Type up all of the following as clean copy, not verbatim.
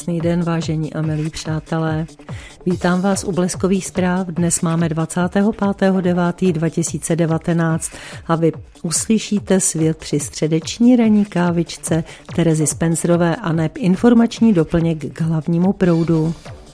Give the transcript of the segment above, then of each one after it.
Krásný den, vážení a milí přátelé. Vítám vás u Bleskových zpráv. Dnes máme 25.9.2019 a vy uslyšíte svět při středeční ranní kávičce Terezy Spencerové a neb informační doplněk k hlavnímu proudu.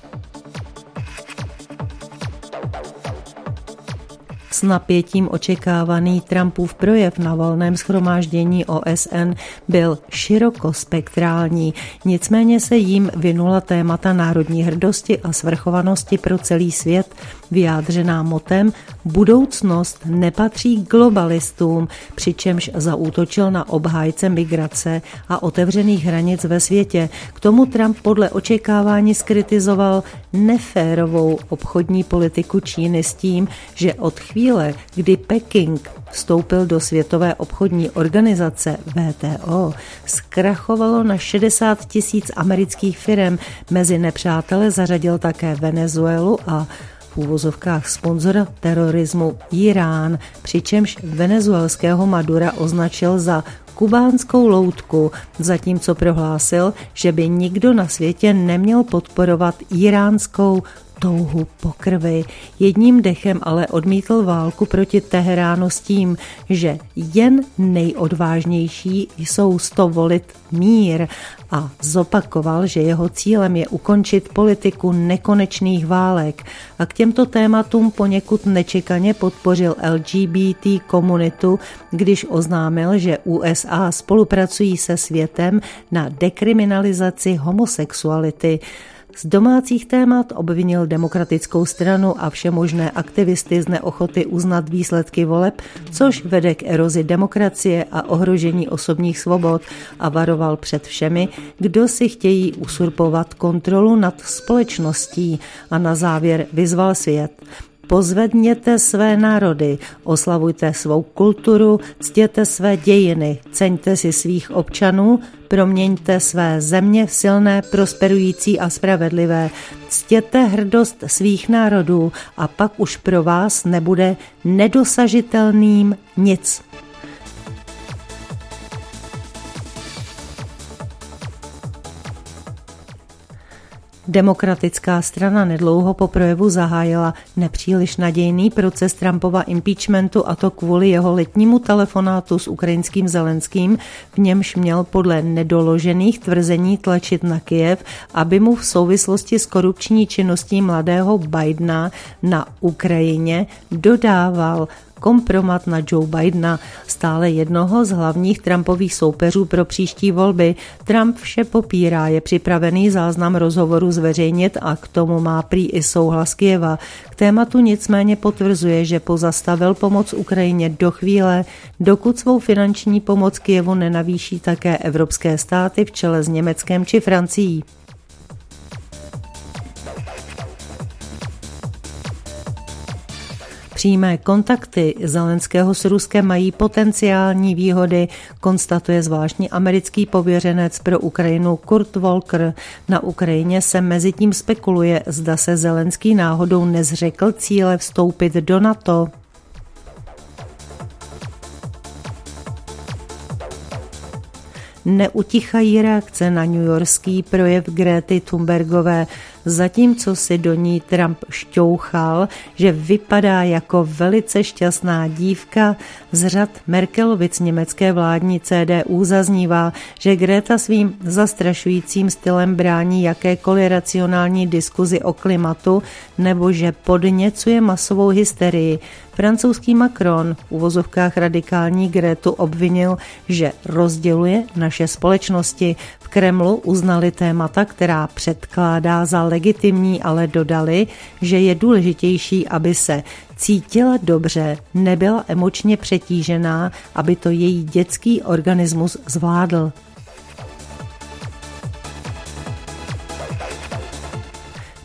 S napětím očekávaný Trumpův projev na valném shromáždění OSN byl širokospektrální, nicméně se jím vinula témata národní hrdosti a svrchovanosti pro celý svět, vyjádřená motem budoucnost nepatří globalistům, přičemž zaútočil na obhájce migrace a otevřených hranic ve světě. K tomu Trump podle očekávání zkritizoval neférovou obchodní politiku Číny s tím, že od chvíle, kdy Peking vstoupil do Světové obchodní organizace WTO, zkrachovalo na 60 000 amerických firem. Mezi nepřátele zařadil také Venezuelu a v úvozovkách sponzora terorismu Irán, přičemž venezuelského Madura označil za kubánskou loutku, zatímco prohlásil, že by nikdo na světě neměl podporovat iránskou touhu po krvi. Jedním dechem ale odmítl válku proti Teheránu s tím, že jen nejodvážnější jsou s to volit mír a zopakoval, že jeho cílem je ukončit politiku nekonečných válek a k těmto tématům poněkud nečekaně podpořil LGBT komunitu, když oznámil, že USA spolupracují se světem na dekriminalizaci homosexuality. Z domácích témat obvinil Demokratickou stranu a všemožné aktivisty z neochoty uznat výsledky voleb, což vede k erozi demokracie a ohrožení osobních svobod a varoval před všemi, kdo si chtějí usurpovat kontrolu nad společností a na závěr vyzval svět. Pozvedněte své národy, oslavujte svou kulturu, ctěte své dějiny, ceňte si svých občanů, proměňte své země v silné, prosperující a spravedlivé. Ctěte hrdost svých národů a pak už pro vás nebude nedosažitelným nic. Demokratická strana nedlouho po projevu zahájila nepříliš nadějný proces Trumpova impeachmentu, a to kvůli jeho letnímu telefonátu s ukrajinským Zelenským, v němž měl podle nedoložených tvrzení tlačit na Kyjev, aby mu v souvislosti s korupční činností mladého Bidena na Ukrajině dodával kompromat na Joe Bidena, stále jednoho z hlavních Trumpových soupeřů pro příští volby. Trump vše popírá, je připravený záznam rozhovoru zveřejnit a k tomu má prý i souhlas Kyjeva. K tématu nicméně potvrzuje, že pozastavil pomoc Ukrajině do chvíle, dokud svou finanční pomoc Kyjevu nenavýší také evropské státy v čele s Německem či Francií. Přímé kontakty Zelenského s Ruskem mají potenciální výhody, konstatuje zvláštní americký pověřenec pro Ukrajinu Kurt Volker. Na Ukrajině se mezitím spekuluje, zda se Zelenský náhodou nezřekl cíle vstoupit do NATO. Neutichají reakce na newyorský projev Grety Thunbergové, zatímco si do ní Trump šťouchal, že vypadá jako velice šťastná dívka. Z řad Merkelovic německé vládní CDU zaznívá, že Greta svým zastrašujícím stylem brání jakékoliv racionální diskuzi o klimatu nebo že podněcuje masovou hysterii. Francouzský Macron v uvozovkách radikální Gretu obvinil, že rozděluje naše společnosti. V Kremlu uznali témata, která předkládá za legitimní, ale dodali, že je důležitější, aby se cítila dobře, nebyla emočně přetížená, aby to její dětský organismus zvládl.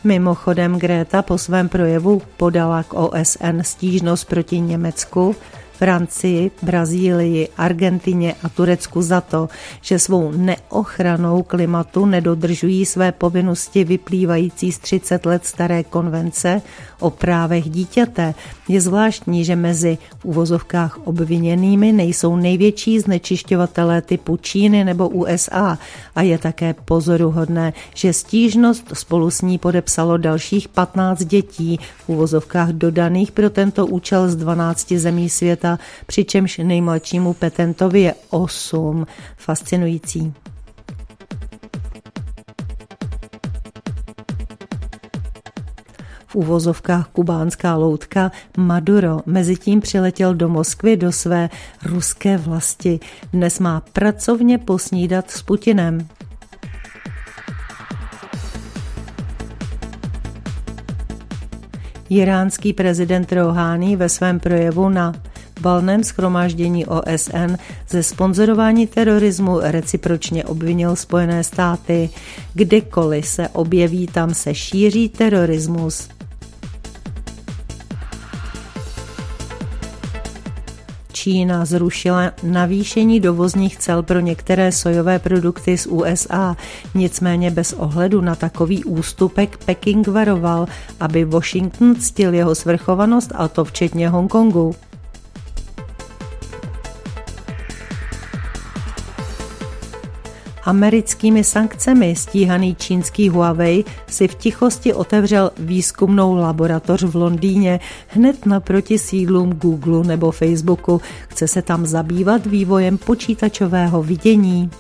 Mimochodem Greta po svém projevu podala k OSN stížnost proti Německu Francii, Brazílii, Argentině a Turecku za to, že svou neochranou klimatu nedodržují své povinnosti vyplývající z 30 let staré konvence o právech dítěte, je zvláštní, že mezi v uvozovkách obviněnými nejsou největší znečišťovatelé typu Číny nebo USA a je také pozoruhodné, že stížnost spolu s ní podepsalo dalších 15 dětí v uvozovkách dodaných pro tento účel z 12 zemí světa, přičemž nejmladšímu petentovi je 8. Fascinující. V uvozovkách kubánská loutka Maduro mezitím přiletěl do Moskvy do své ruské vlasti. Dnes má pracovně posnídat s Putinem. Íránský prezident Rouhání ve svém projevu na valném shromáždění OSN ze sponzorování terorismu recipročně obvinil Spojené státy. Kdekoliv se objeví, tam se šíří terorismus. Čína zrušila navýšení dovozních cel pro některé sojové produkty z USA, nicméně bez ohledu na takový ústupek Peking varoval, aby Washington ctil jeho svrchovanost, a to včetně Hongkongu. Americkými sankcemi stíhaný čínský Huawei si v tichosti otevřel výzkumnou laboratoř v Londýně hned naproti sídlům Google nebo Facebooku. Chce se tam zabývat vývojem počítačového vidění.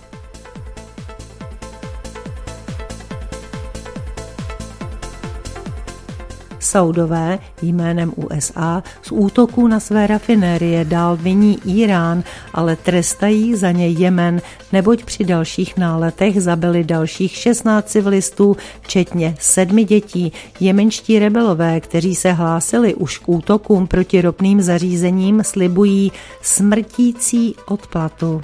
Saudové jménem USA z útoků na své rafinérie dál viní Írán, ale trestají za ně Jemen, neboť při dalších náletech zabili dalších 16 civilistů, včetně 7 dětí. Jemenští rebelové, kteří se hlásili už k útokům proti ropným zařízením, slibují smrtící odplatu.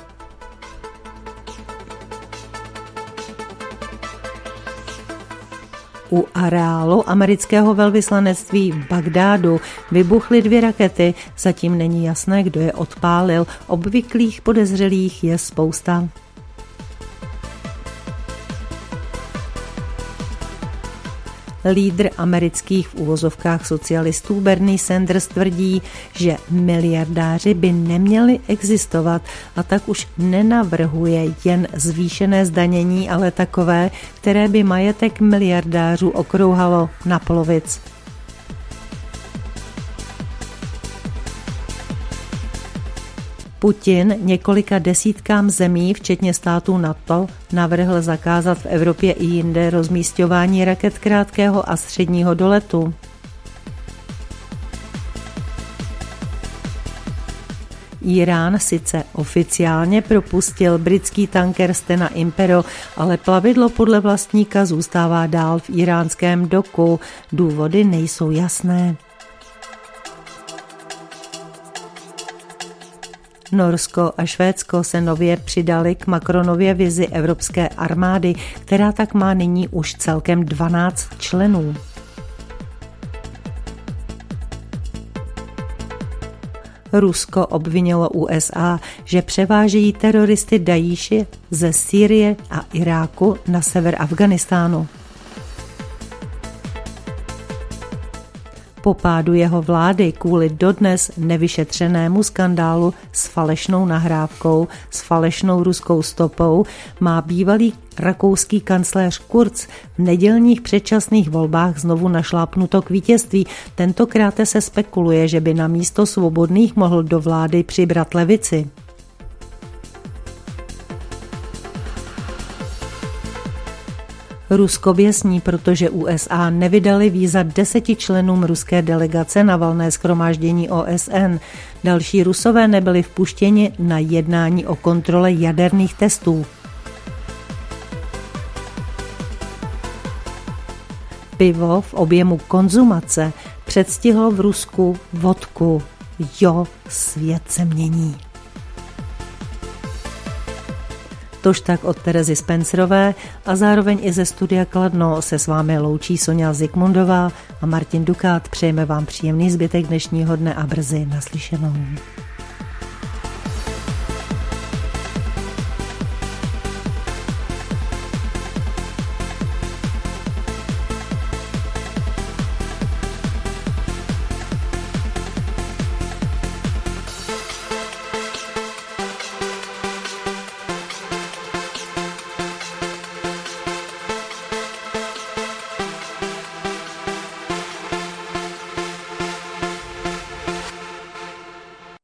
U areálu amerického velvyslanectví v Bagdádu vybuchly 2 rakety, zatím není jasné, kdo je odpálil, obvyklých podezřelých je spousta. Lídr amerických v uvozovkách socialistů Bernie Sanders tvrdí, že miliardáři by neměli existovat a tak už nenavrhuje jen zvýšené zdanění, ale takové, které by majetek miliardářů okrouhalo na polovic. Putin několika desítkám zemí, včetně států NATO, navrhl zakázat v Evropě i jinde rozmísťování raket krátkého a středního doletu. Írán sice oficiálně propustil britský tanker Stena Impero, ale plavidlo podle vlastníka zůstává dál v íránském doku. Důvody nejsou jasné. Norsko a Švédsko se nově přidali k Macronově vizi evropské armády, která tak má nyní už celkem 12 členů. Rusko obvinilo USA, že převážejí teroristy Daíši ze Sýrie a Iráku na sever Afghánistánu. Po pádu jeho vlády kvůli dodnes nevyšetřenému skandálu s falešnou nahrávkou, s falešnou ruskou stopou, má bývalý rakouský kancléř Kurz v nedělních předčasných volbách znovu našlápnuto k vítězství. Tentokrát se spekuluje, že by na místo svobodných mohl do vlády přibrat levici. Rusko běsní, protože USA nevydali víza 10 členům ruské delegace na valné shromáždění OSN. Další Rusové nebyli vpuštěni na jednání o kontrole jaderných testů. Pivo v objemu konzumace předstihlo v Rusku vodku. Jo, svět se mění. Tož tak od Terezy Spencerové a zároveň i ze studia Kladno se s vámi loučí Soňa Zikmundová a Martin Dukát. Přejeme vám příjemný zbytek dnešního dne a brzy naslyšenou.